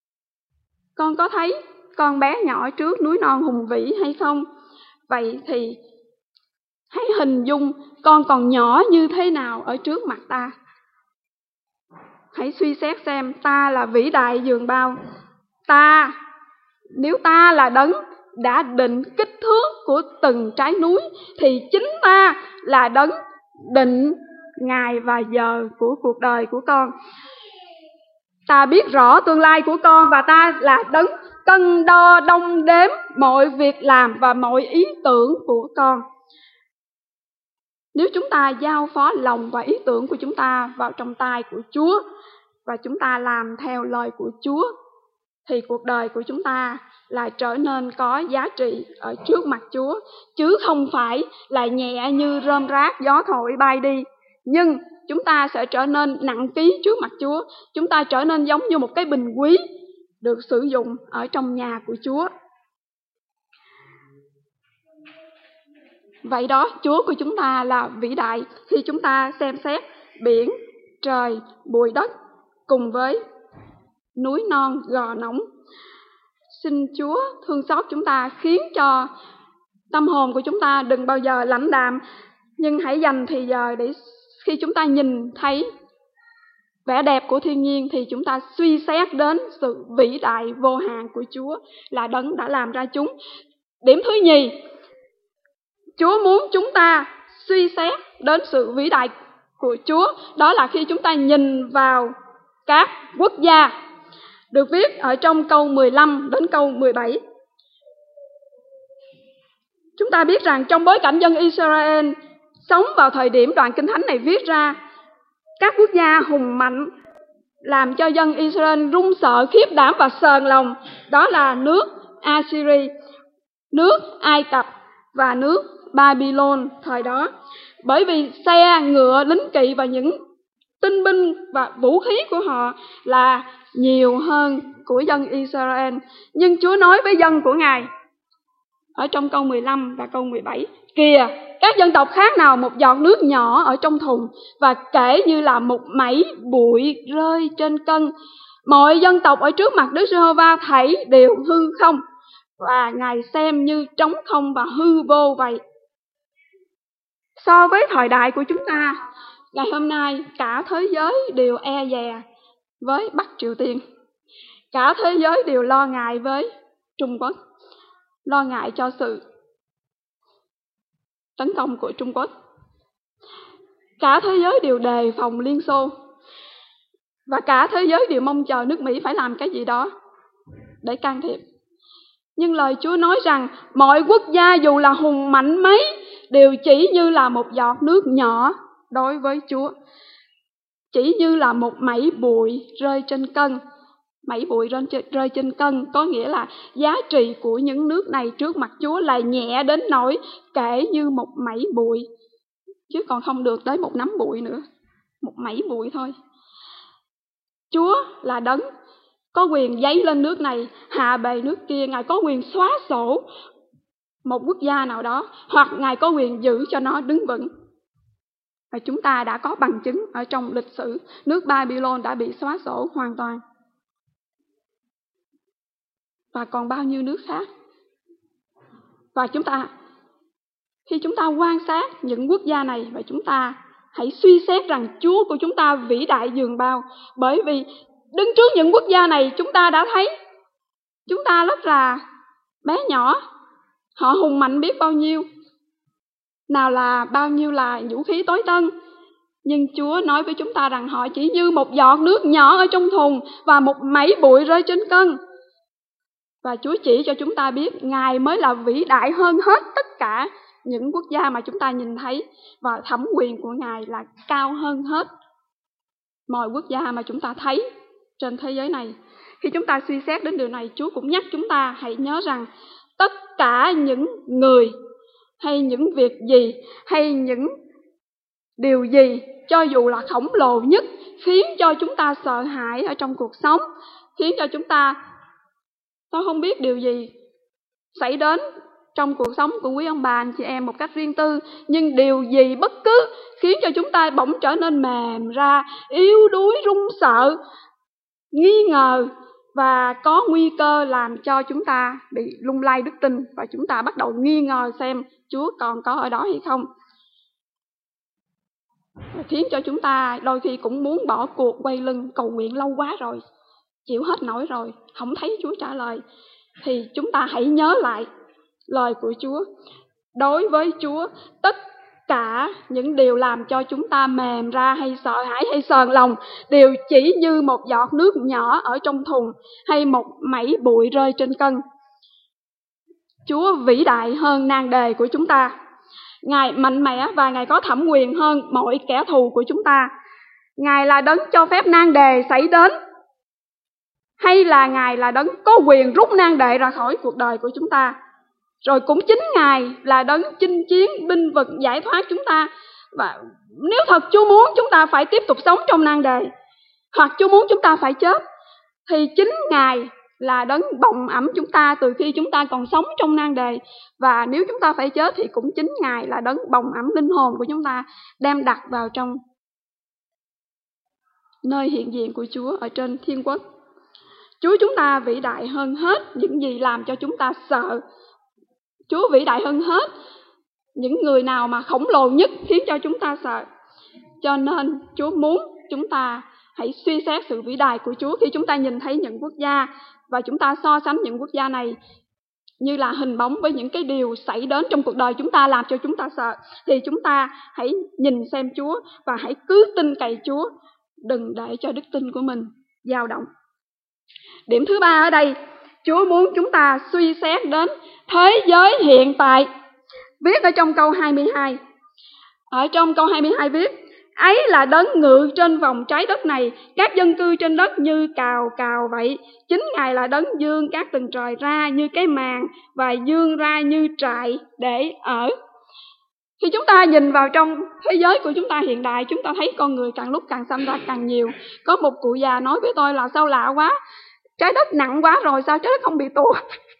Con có thấy con bé nhỏ trước núi non hùng vĩ hay không? Vậy thì hãy hình dung con còn nhỏ như thế nào ở trước mặt ta. Hãy suy xét xem ta là vĩ đại dường bao. Ta, nếu ta là đấng đã định kích thước của từng trái núi, thì chính ta là đấng định ngày và giờ của cuộc đời của con. Ta biết rõ tương lai của con, và ta là đấng cân đo đong đếm mọi việc làm và mọi ý tưởng của con. Nếu chúng ta giao phó lòng và ý tưởng của chúng ta vào trong tay của Chúa, và chúng ta làm theo lời của Chúa, thì cuộc đời của chúng ta là trở nên có giá trị ở trước mặt Chúa, chứ không phải là nhẹ như rơm rác gió thổi bay đi. Nhưng chúng ta sẽ trở nên nặng ký trước mặt Chúa. Chúng ta trở nên giống như một cái bình quý được sử dụng ở trong nhà của Chúa. Vậy đó, Chúa của chúng ta là vĩ đại khi chúng ta xem xét biển, trời, bụi đất cùng với núi non gò nóng. Xin Chúa thương xót chúng ta, khiến cho tâm hồn của chúng ta đừng bao giờ lãnh đạm, nhưng hãy dành thì giờ để khi chúng ta nhìn thấy vẻ đẹp của thiên nhiên thì chúng ta suy xét đến sự vĩ đại vô hạn của Chúa là đấng đã làm ra chúng. Điểm thứ nhì, Chúa muốn chúng ta suy xét đến sự vĩ đại của Chúa, đó là khi chúng ta nhìn vào các quốc gia, được viết ở trong câu mười lăm đến câu mười bảy. Chúng ta biết rằng trong bối cảnh dân Israel sống vào thời điểm đoạn Kinh Thánh này viết ra, các quốc gia hùng mạnh làm cho dân Israel run sợ, khiếp đảm và sờn lòng, đó là nước Assyria, nước Ai Cập và nước Babylon thời đó. Bởi vì xe, ngựa, lính kỵ và những tinh binh và vũ khí của họ là nhiều hơn của dân Israel. Nhưng Chúa nói với dân của Ngài ở trong câu mười lăm và câu mười bảy: kìa, các dân tộc khác nào một giọt nước nhỏ ở trong thùng, và kể như là một mẩy bụi rơi trên cân. Mọi dân tộc ở trước mặt Đức Giê-hô-va thảy đều hư không, và Ngài xem như trống không và hư vô vậy. So với thời đại của chúng ta, ngày hôm nay cả thế giới đều e dè với Bắc Triều Tiên. Cả thế giới đều lo ngại với Trung Quốc, lo ngại cho sự tấn công của Trung Quốc. Cả thế giới đều đề phòng Liên Xô, và cả thế giới đều mong chờ nước Mỹ phải làm cái gì đó để can thiệp. Nhưng lời Chúa nói rằng mọi quốc gia dù là hùng mạnh mấy đều chỉ như là một giọt nước nhỏ đối với Chúa, chỉ như là một mẩy bụi rơi trên cân. Mẩy bụi rơi trên cân có nghĩa là giá trị của những nước này trước mặt Chúa là nhẹ đến nỗi kể như một mẩy bụi, chứ còn không được tới một nắm bụi nữa, một mẩy bụi thôi. Chúa là đấng có quyền giấy lên nước này, hạ bệ nước kia. Ngài có quyền xóa sổ một quốc gia nào đó, hoặc Ngài có quyền giữ cho nó đứng vững. Và chúng ta đã có bằng chứng ở trong lịch sử, nước Babylon đã bị xóa sổ hoàn toàn. Và còn bao nhiêu nước khác. Và chúng ta Khi chúng ta quan sát những quốc gia này và chúng ta hãy suy xét rằng Chúa của chúng ta vĩ đại dường bao. Bởi vì đứng trước những quốc gia này chúng ta đã thấy chúng ta rất là bé nhỏ, họ hùng mạnh biết bao nhiêu, nào là bao nhiêu là vũ khí tối tân. Nhưng Chúa nói với chúng ta rằng họ chỉ như một giọt nước nhỏ ở trong thùng và một mẩy bụi rơi trên cân. Và Chúa chỉ cho chúng ta biết Ngài mới là vĩ đại hơn hết tất cả những quốc gia mà chúng ta nhìn thấy, và thẩm quyền của Ngài là cao hơn hết mọi quốc gia mà chúng ta thấy trên thế giới này. Khi chúng ta suy xét đến điều này, Chúa cũng nhắc chúng ta hãy nhớ rằng tất cả những người hay những việc gì hay những điều gì, cho dù là khổng lồ nhất, khiến cho chúng ta sợ hãi ở trong cuộc sống, khiến cho chúng ta tôi không biết điều gì xảy đến trong cuộc sống của quý ông bà anh chị em một cách riêng tư, nhưng điều gì bất cứ khiến cho chúng ta bỗng trở nên mềm ra, yếu đuối, run sợ, nghi ngờ và có nguy cơ làm cho chúng ta bị lung lay đức tin, và chúng ta bắt đầu nghi ngờ xem Chúa còn có ở đó hay không. Khiến cho chúng ta đôi khi cũng muốn bỏ cuộc, quay lưng, cầu nguyện lâu quá rồi, chịu hết nổi rồi, không thấy Chúa trả lời. Thì chúng ta hãy nhớ lại lời của Chúa. Đối với Chúa, tất cả những điều làm cho chúng ta mềm ra hay sợ hãi hay sờn lòng đều chỉ như một giọt nước nhỏ ở trong thùng hay một mẩy bụi rơi trên cân. Chúa vĩ đại hơn nan đề của chúng ta. Ngài mạnh mẽ và Ngài có thẩm quyền hơn mọi kẻ thù của chúng ta. Ngài là đấng cho phép nan đề xảy đến, hay là Ngài là đấng có quyền rút nan đề ra khỏi cuộc đời của chúng ta. Rồi cũng chính Ngài là đấng chinh chiến, binh vực, giải thoát chúng ta. Và nếu thật Chúa muốn chúng ta phải tiếp tục sống trong nan đề, hoặc Chúa muốn chúng ta phải chết, thì chính Ngài là đấng bồng ẵm chúng ta từ khi chúng ta còn sống trong nan đề. Và nếu chúng ta phải chết thì cũng chính Ngài là đấng bồng ẵm linh hồn của chúng ta, đem đặt vào trong nơi hiện diện của Chúa ở trên thiên quốc. Chúa chúng ta vĩ đại hơn hết những gì làm cho chúng ta sợ. Chúa vĩ đại hơn hết những người nào mà khổng lồ nhất khiến cho chúng ta sợ. Cho nên Chúa muốn chúng ta hãy suy xét sự vĩ đại của Chúa khi chúng ta nhìn thấy những quốc gia, và chúng ta so sánh những quốc gia này như là hình bóng với những cái điều xảy đến trong cuộc đời chúng ta làm cho chúng ta sợ. Thì chúng ta hãy nhìn xem Chúa và hãy cứ tin cậy Chúa, đừng để cho đức tin của mình dao động. Điểm thứ ba ở đây, Chúa muốn chúng ta suy xét đến thế giới hiện tại. Viết ở trong câu hai mươi hai. Ở trong câu hai mươi hai viết: ấy là đấng ngự trên vòng trái đất này, các dân cư trên đất như cào cào vậy. Chính Ngài là đấng dương các tầng trời ra như cái màn và dương ra như trại để ở. Khi chúng ta nhìn vào trong thế giới của chúng ta hiện đại, chúng ta thấy con người càng lúc càng xâm ra càng nhiều. Có một cụ già nói với tôi là sao lạ quá, trái đất nặng quá rồi, sao trái đất không bị tuột?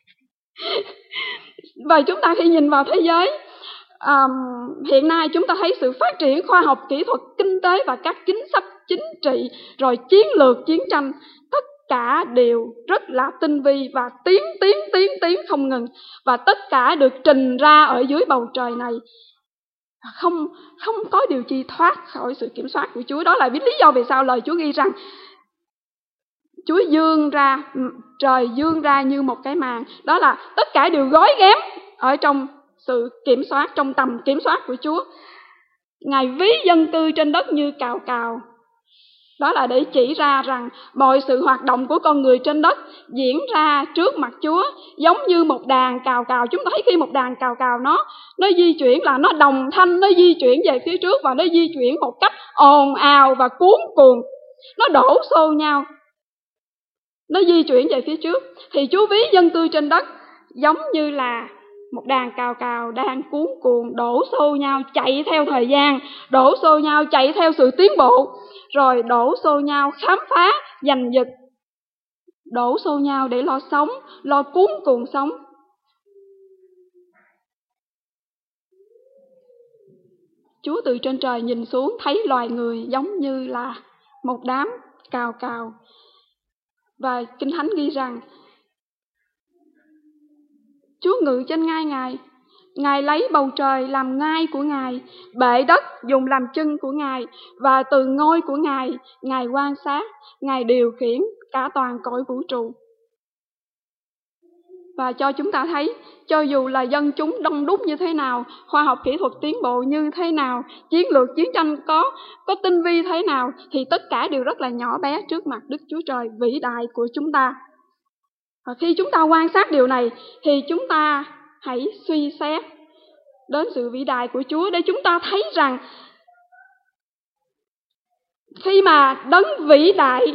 Và chúng ta khi nhìn vào thế giới um, hiện nay, chúng ta thấy sự phát triển khoa học, kỹ thuật, kinh tế và các chính sách chính trị, rồi chiến lược, chiến tranh, tất cả đều rất là tinh vi và tiến, tiến, tiến, tiến không ngừng. Và tất cả được trình ra ở dưới bầu trời này. Không, không có điều chi thoát khỏi sự kiểm soát của Chúa. Đó là lý do vì sao lời Chúa ghi rằng Chúa dương ra, trời dương ra như một cái màn. Đó là tất cả đều gói ghém ở trong sự kiểm soát, trong tầm kiểm soát của Chúa. Ngài ví dân cư trên đất như cào cào. Đó là để chỉ ra rằng mọi sự hoạt động của con người trên đất diễn ra trước mặt Chúa, giống như một đàn cào cào. Chúng ta thấy khi một đàn cào cào nó nó di chuyển là nó đồng thanh, nó di chuyển về phía trước và nó di chuyển một cách ồn ào và cuống cuồng. Nó đổ xô nhau, nó di chuyển về phía trước. Thì Chúa ví dân cư trên đất giống như là một đàn cào cào đang cuống cuồng, đổ xô nhau chạy theo thời gian, đổ xô nhau chạy theo sự tiến bộ, rồi đổ xô nhau khám phá, giành giật, đổ xô nhau để lo sống, lo cuống cuồng sống. Chúa từ trên trời nhìn xuống thấy loài người giống như là một đám cào cào. Và Kinh Thánh ghi rằng Chúa ngự trên ngai Ngài, Ngài lấy bầu trời làm ngai của Ngài, bệ đất dùng làm chân của Ngài, và từ ngôi của Ngài, Ngài quan sát, Ngài điều khiển cả toàn cõi vũ trụ. Và cho chúng ta thấy, cho dù là dân chúng đông đúc như thế nào, khoa học kỹ thuật tiến bộ như thế nào, chiến lược chiến tranh có có tinh vi thế nào, thì tất cả đều rất là nhỏ bé trước mặt Đức Chúa Trời vĩ đại của chúng ta. Và khi chúng ta quan sát điều này, thì chúng ta hãy suy xét đến sự vĩ đại của Chúa, để chúng ta thấy rằng khi mà đấng vĩ đại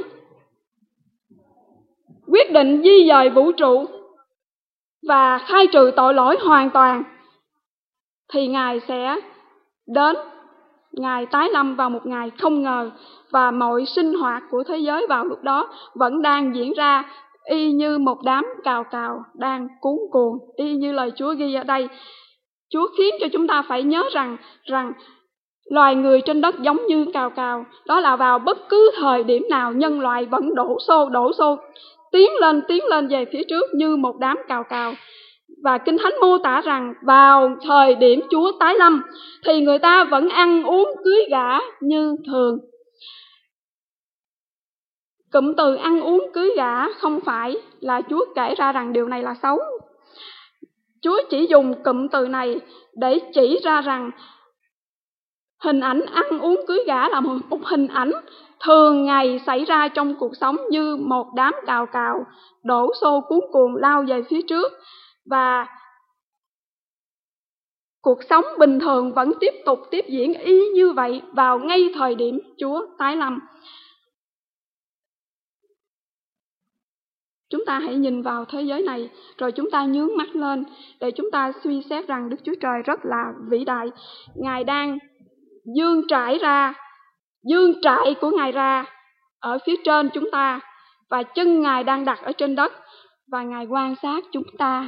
quyết định di dời vũ trụ và khai trừ tội lỗi hoàn toàn, thì Ngài sẽ đến, Ngài tái lâm vào một ngày không ngờ, và mọi sinh hoạt của thế giới vào lúc đó vẫn đang diễn ra y như một đám cào cào đang cuống cuồng, y như lời Chúa ghi ở đây. Chúa khiến cho chúng ta phải nhớ rằng rằng loài người trên đất giống như cào cào, đó là vào bất cứ thời điểm nào nhân loại vẫn đổ xô đổ xô tiến lên tiến lên về phía trước như một đám cào cào. Và Kinh Thánh mô tả rằng vào thời điểm Chúa tái lâm thì người ta vẫn ăn uống cưới gả như thường. Cụm từ ăn uống cưới gả không phải là Chúa kể ra rằng điều này là xấu. Chúa chỉ dùng cụm từ này để chỉ ra rằng hình ảnh ăn uống cưới gả là một, một hình ảnh thường ngày xảy ra trong cuộc sống, như một đám cào cào đổ xô cuống cuồng lao về phía trước, và cuộc sống bình thường vẫn tiếp tục tiếp diễn y như vậy vào ngay thời điểm Chúa tái lâm. Chúng ta hãy nhìn vào thế giới này, rồi chúng ta nhướng mắt lên để chúng ta suy xét rằng Đức Chúa Trời rất là vĩ đại. Ngài đang dương trải ra, dương trại của Ngài ra ở phía trên chúng ta, và chân Ngài đang đặt ở trên đất, và Ngài quan sát chúng ta,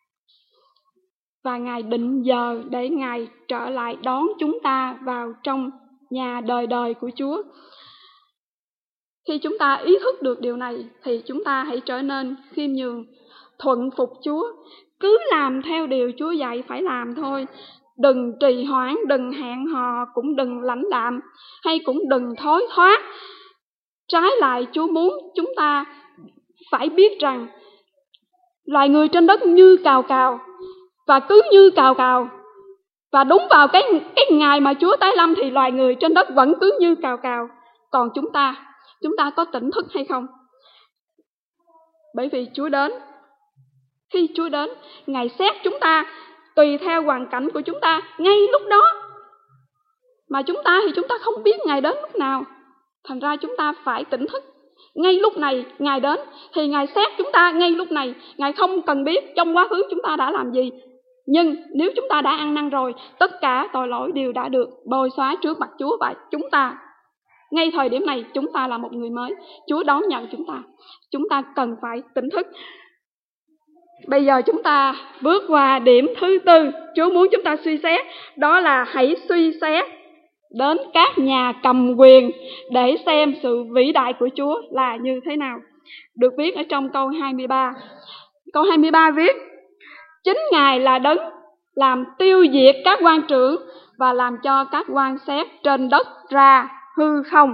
và Ngài định giờ để Ngài trở lại đón chúng ta vào trong nhà đời đời của Chúa. Khi chúng ta ý thức được điều này thì chúng ta hãy trở nên khiêm nhường, thuận phục Chúa, cứ làm theo điều Chúa dạy phải làm thôi. Đừng trì hoãn, đừng hẹn hò, cũng đừng lãnh đạm, hay cũng đừng thối thoát. Trái lại, Chúa muốn chúng ta phải biết rằng loài người trên đất như cào cào, và cứ như cào cào. Và đúng vào cái, cái ngày mà Chúa tái lâm thì loài người trên đất vẫn cứ như cào cào. Còn chúng ta, chúng ta có tỉnh thức hay không? Bởi vì Chúa đến, khi Chúa đến, Ngài xét chúng ta tùy theo hoàn cảnh của chúng ta ngay lúc đó. Mà chúng ta thì chúng ta không biết Ngài đến lúc nào. Thành ra chúng ta phải tỉnh thức. Ngay lúc này Ngài đến thì Ngài xét chúng ta ngay lúc này. Ngài không cần biết trong quá khứ chúng ta đã làm gì. Nhưng nếu chúng ta đã ăn năn rồi, tất cả tội lỗi đều đã được bôi xóa trước mặt Chúa. Và chúng ta, ngay thời điểm này, chúng ta là một người mới. Chúa đón nhận chúng ta. Chúng ta cần phải tỉnh thức. Bây giờ chúng ta bước qua điểm thứ tư Chúa muốn chúng ta suy xét. Đó là hãy suy xét đến các nhà cầm quyền để xem sự vĩ đại của Chúa là như thế nào. Được viết ở trong câu hai mươi ba. Câu hai mươi ba viết: chính Ngài là đấng làm tiêu diệt các quan trưởng và làm cho các quan xét trên đất ra hư không.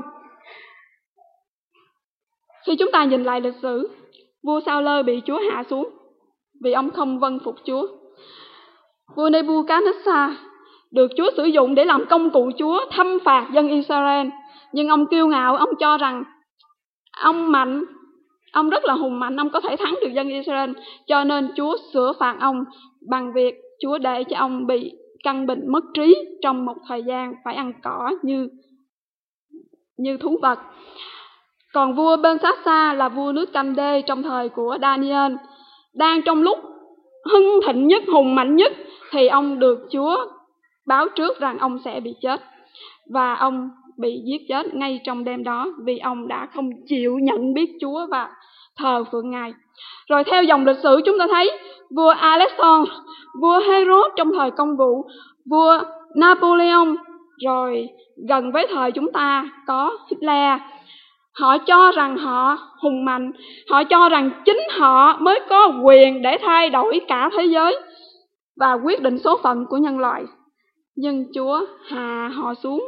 Khi chúng ta nhìn lại lịch sử, vua Sao-lơ bị Chúa hạ xuống vì ông không vâng phục Chúa. Vua Nebuchadnezzar được Chúa sử dụng để làm công cụ Chúa thăm phạt dân Israel, nhưng ông kiêu ngạo, ông cho rằng ông mạnh, ông rất là hùng mạnh, ông có thể thắng được dân Israel, cho nên Chúa sửa phạt ông bằng việc Chúa để cho ông bị căn bệnh mất trí trong một thời gian, phải ăn cỏ như như thú vật. Còn vua Belshazzar là vua nước Canh-đê trong thời của Daniel, đang trong lúc hưng thịnh nhất, hùng mạnh nhất, thì ông được Chúa báo trước rằng ông sẽ bị chết. Và ông bị giết chết ngay trong đêm đó vì ông đã không chịu nhận biết Chúa và thờ phượng Ngài. Rồi theo dòng lịch sử chúng ta thấy vua Alexander, vua Herod trong thời công vụ, vua Napoleon, rồi gần với thời chúng ta có Hitler. Họ cho rằng họ hùng mạnh, họ cho rằng chính họ mới có quyền để thay đổi cả thế giới. và quyết định số phận của nhân loại. Nhưng Chúa hạ họ xuống,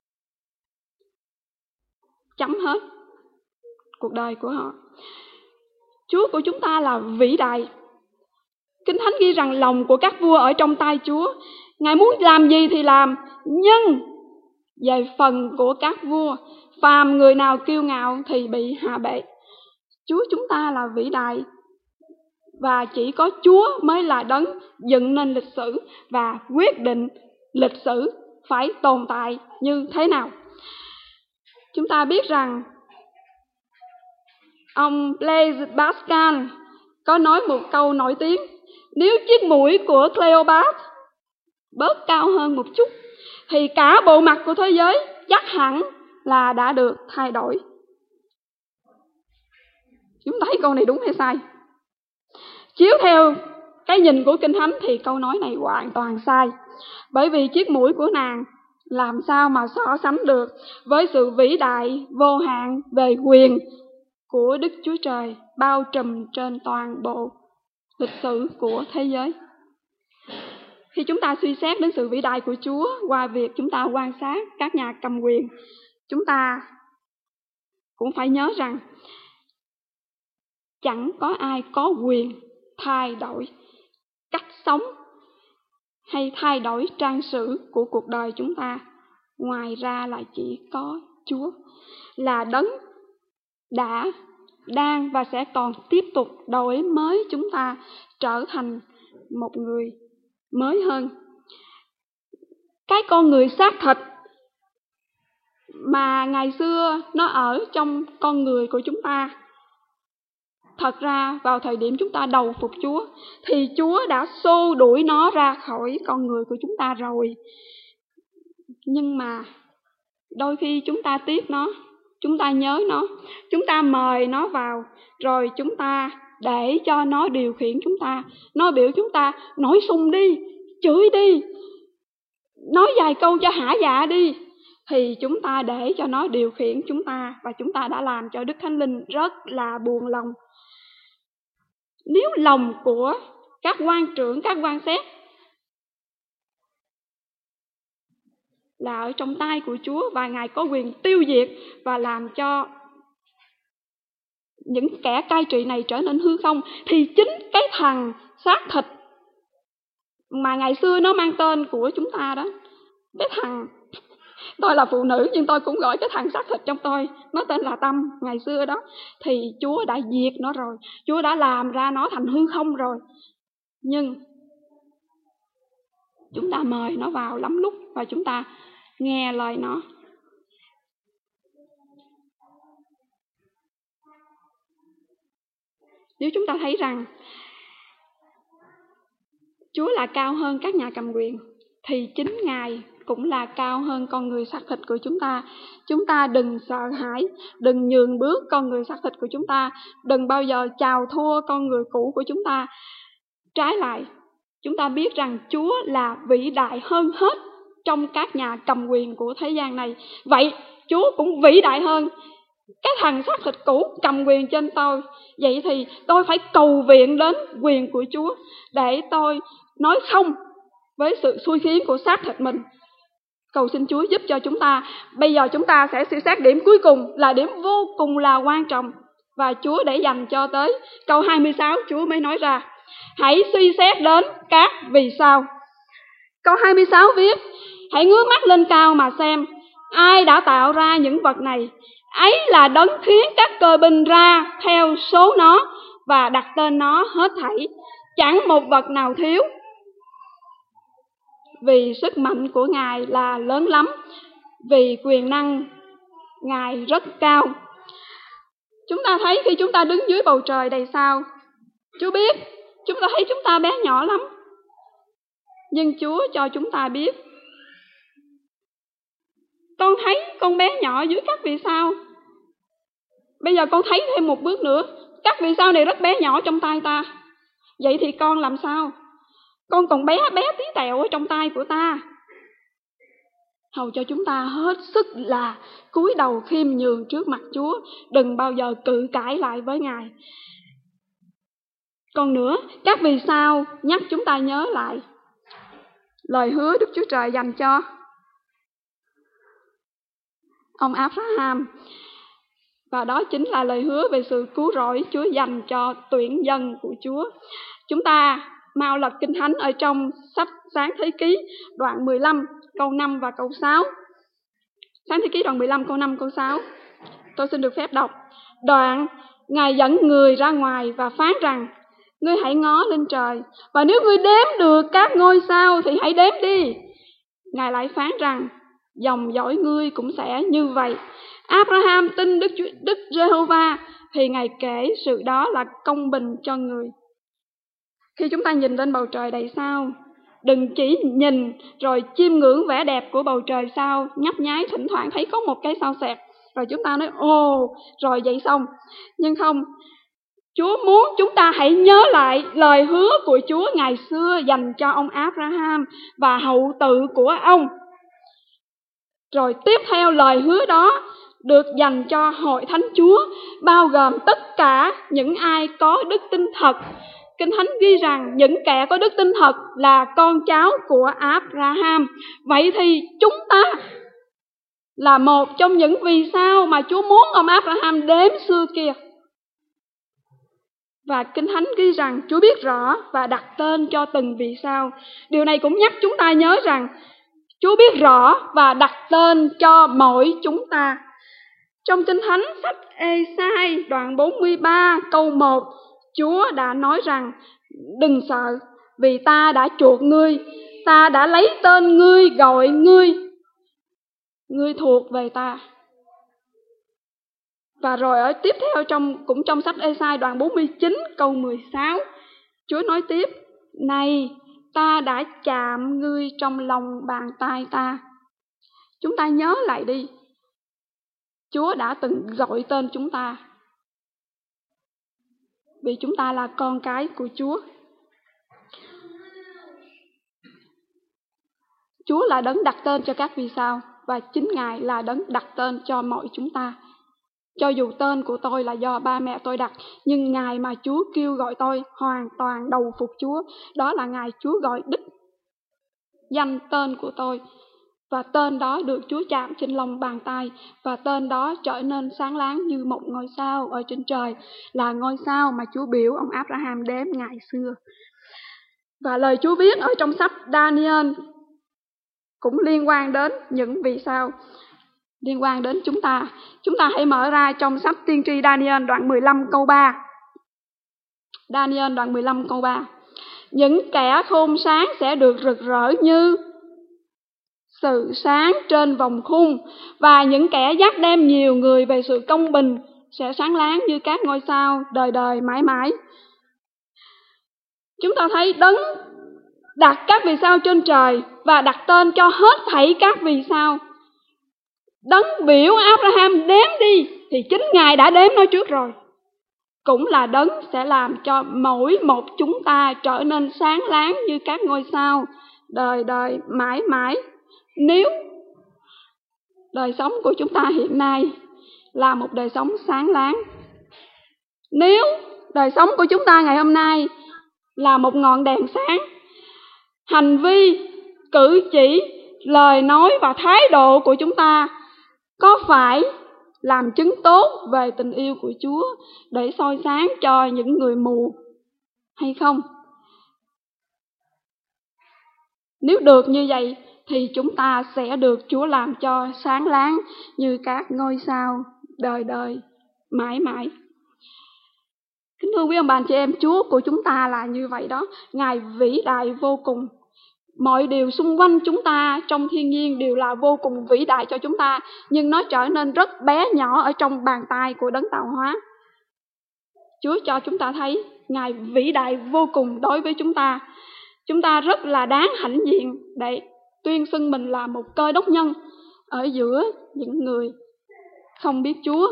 chấm hết cuộc đời của họ. Chúa của chúng ta là vĩ đại. Kinh Thánh ghi rằng lòng của các vua ở trong tay Chúa. Ngài muốn làm gì thì làm. Nhưng về phần của các vua, phàm người nào kiêu ngạo thì bị hạ bệ. Chúa chúng ta là vĩ đại, và chỉ có Chúa mới là đấng dựng nên lịch sử và quyết định lịch sử phải tồn tại như thế nào. Chúng ta biết rằng ông Blaise Pascal có nói một câu nổi tiếng: nếu chiếc mũi của Cleopatra bớt cao hơn một chút thì cả bộ mặt của thế giới chắc hẳn là đã được thay đổi. Chúng ta thấy câu này đúng hay sai? Chiếu theo cái nhìn của Kinh Thánh thì câu nói này hoàn toàn sai. Bởi vì chiếc mũi của nàng làm sao mà so sánh được với sự vĩ đại vô hạn về quyền của Đức Chúa Trời bao trùm trên toàn bộ lịch sử của thế giới. Khi chúng ta suy xét đến sự vĩ đại của Chúa qua việc chúng ta quan sát các nhà cầm quyền, chúng ta cũng phải nhớ rằng chẳng có ai có quyền thay đổi cách sống hay thay đổi trang sử của cuộc đời chúng ta. Ngoài ra là chỉ có Chúa là đấng đã, đang và sẽ còn tiếp tục đổi mới chúng ta trở thành một người mới hơn. Cái con người xác thịt mà ngày xưa nó ở trong con người của chúng ta, thật ra vào thời điểm chúng ta đầu phục Chúa thì Chúa đã xô đuổi nó ra khỏi con người của chúng ta rồi. Nhưng mà đôi khi chúng ta tiếc nó, chúng ta nhớ nó, chúng ta mời nó vào, rồi chúng ta để cho nó điều khiển chúng ta. Nó biểu chúng ta nổi xung đi, chửi đi, nói vài câu cho hả dạ đi, thì chúng ta để cho nó điều khiển chúng ta, và chúng ta đã làm cho Đức Thánh Linh rất là buồn lòng. Nếu lòng của các quan trưởng, các quan xét là ở trong tay của Chúa và Ngài có quyền tiêu diệt và làm cho những kẻ cai trị này trở nên hư không, thì chính cái thằng xác thịt mà ngày xưa nó mang tên của chúng ta đó, cái thằng, tôi là phụ nữ nhưng tôi cũng gọi cái thằng xác thịt trong tôi, nó tên là Tâm ngày xưa đó, thì Chúa đã diệt nó rồi, Chúa đã làm ra nó thành hư không rồi. Nhưng chúng ta mời nó vào lắm lúc và chúng ta nghe lời nó. Nếu chúng ta thấy rằng Chúa là cao hơn các nhà cầm quyền, thì chính Ngài cũng là cao hơn con người xác thịt của chúng ta. Chúng ta đừng sợ hãi, đừng nhường bước con người xác thịt của chúng ta, đừng bao giờ chào thua con người cũ của chúng ta. Trái lại, chúng ta biết rằng Chúa là vĩ đại hơn hết trong các nhà cầm quyền của thế gian này. Vậy Chúa cũng vĩ đại hơn cái thằng xác thịt cũ cầm quyền trên tôi. Vậy thì tôi phải cầu viện đến quyền của Chúa để tôi nói không với sự xui khiến của xác thịt mình. Cầu xin Chúa giúp cho chúng ta. Bây giờ chúng ta sẽ suy xét điểm cuối cùng, là điểm vô cùng là quan trọng, và Chúa để dành cho tới câu hai mươi sáu Chúa mới nói ra: hãy suy xét đến các vì sao. Câu hai mươi sáu viết: hãy ngước mắt lên cao mà xem, ai đã tạo ra những vật này. Ấy là đấng khiến các cơ binh ra theo số nó và đặt tên nó hết thảy, chẳng một vật nào thiếu. Vì sức mạnh của Ngài là lớn lắm, vì quyền năng Ngài rất cao. Chúng ta thấy khi chúng ta đứng dưới bầu trời đầy sao, Chúa biết, chúng ta thấy chúng ta bé nhỏ lắm. Nhưng Chúa cho chúng ta biết, con thấy con bé nhỏ dưới các vì sao. Bây giờ con thấy thêm một bước nữa, các vì sao này rất bé nhỏ trong tay ta. Vậy thì con làm sao? Con còn bé bé tí tẹo ở trong tay của ta. Hầu cho chúng ta hết sức là cúi đầu khiêm nhường trước mặt Chúa, đừng bao giờ cự cãi lại với Ngài. Còn nữa, các vì sao nhắc chúng ta nhớ lại lời hứa Đức Chúa Trời dành cho ông Abraham. Và đó chính là lời hứa về sự cứu rỗi Chúa dành cho tuyển dân của Chúa. Chúng ta mau lật Kinh Thánh ở trong sách Sáng Thế Ký đoạn mười lăm câu năm và câu sáu. Sáng Thế Ký đoạn mười lăm câu năm câu sáu. Tôi xin được phép đọc. Đoạn, Ngài dẫn người ra ngoài và phán rằng: ngươi hãy ngó lên trời, và nếu ngươi đếm được các ngôi sao thì hãy đếm đi. Ngài lại phán rằng: dòng dõi ngươi cũng sẽ như vậy. Abraham tin Đức, Đức Giê-hô-va, thì Ngài kể sự đó là công bình cho người. Khi chúng ta nhìn lên bầu trời đầy sao, đừng chỉ nhìn rồi chiêm ngưỡng vẻ đẹp của bầu trời sao nhấp nháy, thỉnh thoảng thấy có một cái sao xẹt rồi chúng ta nói ồ, rồi vậy xong. Nhưng không, Chúa muốn chúng ta hãy nhớ lại lời hứa của Chúa ngày xưa dành cho ông Abraham và hậu tự của ông. Rồi tiếp theo lời hứa đó được dành cho hội thánh Chúa, bao gồm tất cả những ai có đức tin thật. Kinh Thánh ghi rằng những kẻ có đức tin thật là con cháu của Abraham. Vậy thì chúng ta là một trong những vì sao mà Chúa muốn ông Abraham đếm xưa kia. Và Kinh Thánh ghi rằng Chúa biết rõ và đặt tên cho từng vì sao. Điều này cũng nhắc chúng ta nhớ rằng Chúa biết rõ và đặt tên cho mỗi chúng ta. Trong Kinh Thánh sách Ê-sai đoạn bốn mươi ba câu một, Chúa đã nói rằng: đừng sợ, vì ta đã chuộc ngươi, ta đã lấy tên ngươi gọi ngươi, ngươi thuộc về ta. Và rồi ở tiếp theo trong cũng trong sách Ê-sai đoạn bốn mươi chín câu mười sáu, Chúa nói tiếp: này, ta đã chạm ngươi trong lòng bàn tay ta. Chúng ta nhớ lại đi, Chúa đã từng gọi tên chúng ta, vì chúng ta là con cái của Chúa. Chúa là đấng đặt tên cho các vì sao, và chính Ngài là đấng đặt tên cho mọi chúng ta. Cho dù tên của tôi là do ba mẹ tôi đặt, nhưng Ngài mà Chúa kêu gọi tôi hoàn toàn đầu phục Chúa. Đó là Ngài Chúa gọi đích danh tên của tôi. Và tên đó được Chúa chạm trên lòng bàn tay, và tên đó trở nên sáng láng như một ngôi sao ở trên trời, là ngôi sao mà Chúa biểu ông Abraham đếm ngày xưa. Và lời Chúa viết ở trong sách Daniel cũng liên quan đến những vì sao, liên quan đến chúng ta. Chúng ta hãy mở ra trong sách tiên tri Daniel đoạn mười lăm câu ba. Daniel đoạn mười lăm câu ba. Những kẻ khôn sáng sẽ được rực rỡ như sự sáng trên vòng khung, và những kẻ dắt đem nhiều người về sự công bình sẽ sáng láng như các ngôi sao đời đời mãi mãi. Chúng ta thấy đấng đặt các vì sao trên trời và đặt tên cho hết thảy các vì sao. Đấng biểu Abraham đếm đi thì chính Ngài đã đếm nó trước rồi. Cũng là đấng sẽ làm cho mỗi một chúng ta trở nên sáng láng như các ngôi sao đời đời mãi mãi. Nếu đời sống của chúng ta hiện nay là một đời sống sáng láng, nếu đời sống của chúng ta ngày hôm nay là một ngọn đèn sáng, hành vi, cử chỉ, lời nói và thái độ của chúng ta có phải làm chứng tốt về tình yêu của Chúa để soi sáng cho những người mù hay không? Nếu được như vậy thì chúng ta sẽ được Chúa làm cho sáng láng như các ngôi sao đời đời mãi mãi. Kính thưa quý ông bà anh chị em, Chúa của chúng ta là như vậy đó. Ngài vĩ đại vô cùng. Mọi điều xung quanh chúng ta trong thiên nhiên đều là vô cùng vĩ đại cho chúng ta, nhưng nó trở nên rất bé nhỏ ở trong bàn tay của đấng tạo hóa. Chúa cho chúng ta thấy Ngài vĩ đại vô cùng đối với chúng ta. Chúng ta rất là đáng hãnh diện để tuyên xưng mình là một cơ đốc nhân ở giữa những người không biết Chúa.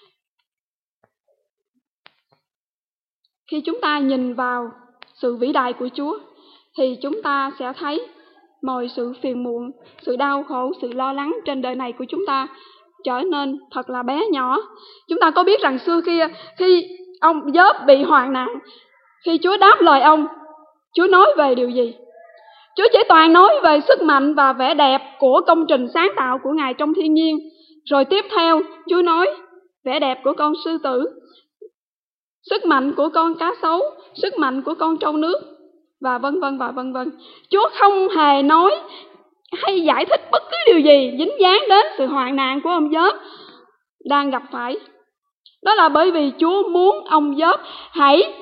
Khi chúng ta nhìn vào sự vĩ đại của Chúa thì chúng ta sẽ thấy mọi sự phiền muộn, sự đau khổ, sự lo lắng trên đời này của chúng ta trở nên thật là bé nhỏ. Chúng ta có biết rằng xưa kia khi ông Gióp bị hoạn nạn, khi Chúa đáp lời ông, Chúa nói về điều gì? Chúa chỉ toàn nói về sức mạnh và vẻ đẹp của công trình sáng tạo của Ngài trong thiên nhiên. Rồi tiếp theo, Chúa nói vẻ đẹp của con sư tử, sức mạnh của con cá sấu, sức mạnh của con trâu nước, và vân vân và vân vân. Chúa không hề nói hay giải thích bất cứ điều gì dính dáng đến sự hoạn nạn của ông Gióp đang gặp phải. Đó là bởi vì Chúa muốn ông Gióp hãy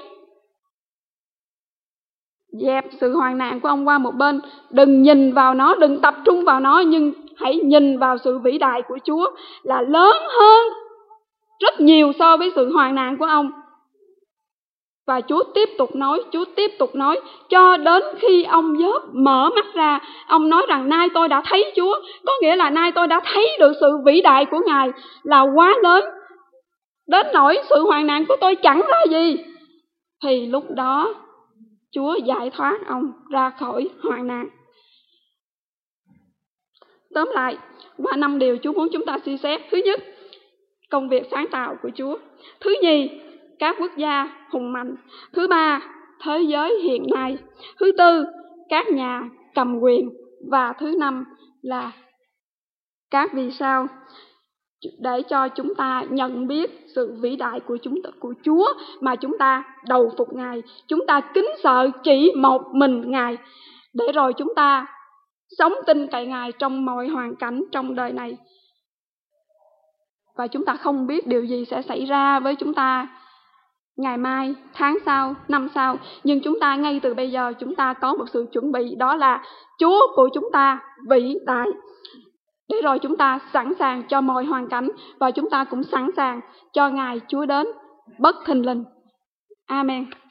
dẹp sự hoạn nạn của ông qua một bên. Đừng nhìn vào nó, đừng tập trung vào nó, nhưng hãy nhìn vào sự vĩ đại của Chúa là lớn hơn rất nhiều so với sự hoạn nạn của ông. Và Chúa tiếp tục nói, Chúa tiếp tục nói cho đến khi ông Gióp mở mắt ra. Ông nói rằng nay tôi đã thấy Chúa, có nghĩa là nay tôi đã thấy được sự vĩ đại của Ngài là quá lớn, đến nỗi sự hoạn nạn của tôi chẳng là gì. Thì lúc đó Chúa giải thoát ông ra khỏi hoạn nạn. Tóm lại, qua năm điều Chúa muốn chúng ta suy xét. Thứ nhất, công việc sáng tạo của Chúa. Thứ nhì, các quốc gia hùng mạnh. Thứ ba, thế giới hiện nay. Thứ tư, các nhà cầm quyền. Và thứ năm là các vì sao, để cho chúng ta nhận biết sự vĩ đại của chúng ta, của Chúa, mà chúng ta đầu phục Ngài, chúng ta kính sợ chỉ một mình Ngài, để rồi chúng ta sống tin cậy Ngài trong mọi hoàn cảnh trong đời này. Và chúng ta không biết điều gì sẽ xảy ra với chúng ta ngày mai, tháng sau, năm sau, nhưng chúng ta ngay từ bây giờ chúng ta có một sự chuẩn bị, đó là Chúa của chúng ta vĩ đại, để rồi chúng ta sẵn sàng cho mọi hoàn cảnh, và chúng ta cũng sẵn sàng cho ngày Chúa đến bất thình lình. Amen.